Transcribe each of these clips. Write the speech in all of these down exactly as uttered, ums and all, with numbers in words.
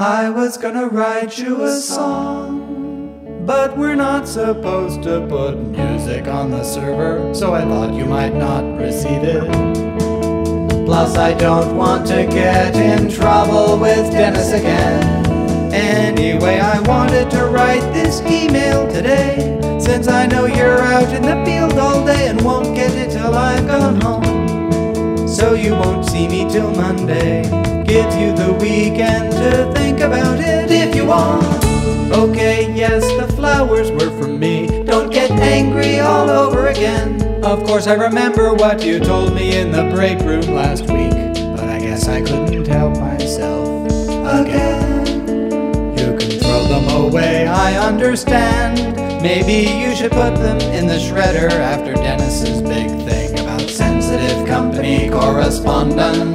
I was gonna write you a song, but we're not supposed to put music on the server, so I thought you might not receive it. Plus I don't want to get in trouble with Dennis again. Anyway, I wanted to write this email today, since I know you're out in the field all day and won't get it till I've gone home. So you won't see me till Monday. Gives you the weekend to think about it if you want. Okay, yes, the flowers were from me. Don't get angry all over again. Of course I remember what you told me in the break room last week, but I guess I couldn't help myself again. You can throw them away, I understand. Maybe you should put them in the shredder after Dennis's big thing about sensitive company correspondence.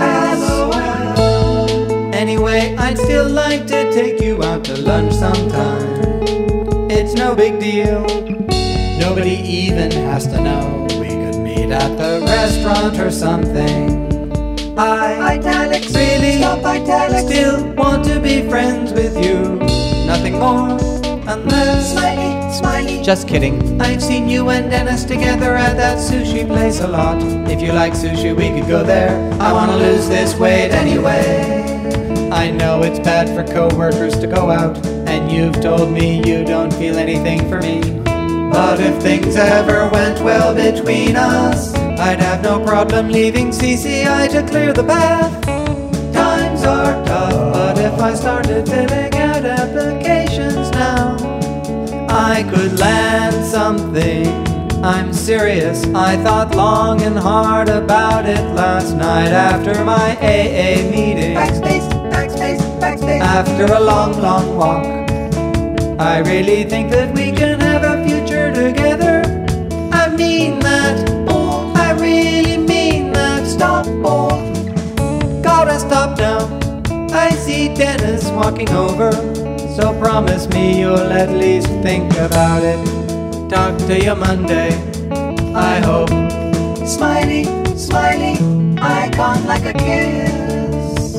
Anyway, I'd still like to take you out to lunch sometime. It's no big deal. Nobody even has to know. We could meet at the restaurant or something. I Italics, really stop italics. still want to be friends with you. Nothing more unless Smiley, smiley. Just kidding. I've seen you and Dennis together at that sushi place a lot. If you like sushi, we could go there. I wanna lose this weight anyway. I know it's bad for co-workers to go out, and you've told me you don't feel anything for me. But if things ever went well between us, I'd have no problem leaving C C I to clear the path. Times are tough, but if I started filling out applications now, I could land something. I'm serious, I thought long and hard about it last night after my A A meeting. Backspace, backspace, backspace. After a long, long walk, I really think that we can have a future together. I mean that, oh, I really mean that. Stop, oh. Gotta stop now, I see Dennis walking over. So promise me you'll at least think about it. Talk to you Monday, I hope. Smiley, smiley, icon like a kiss.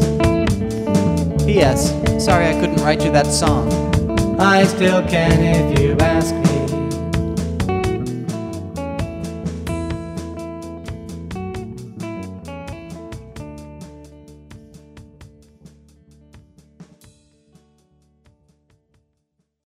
P S. Sorry I couldn't write you that song. I still can if you ask me.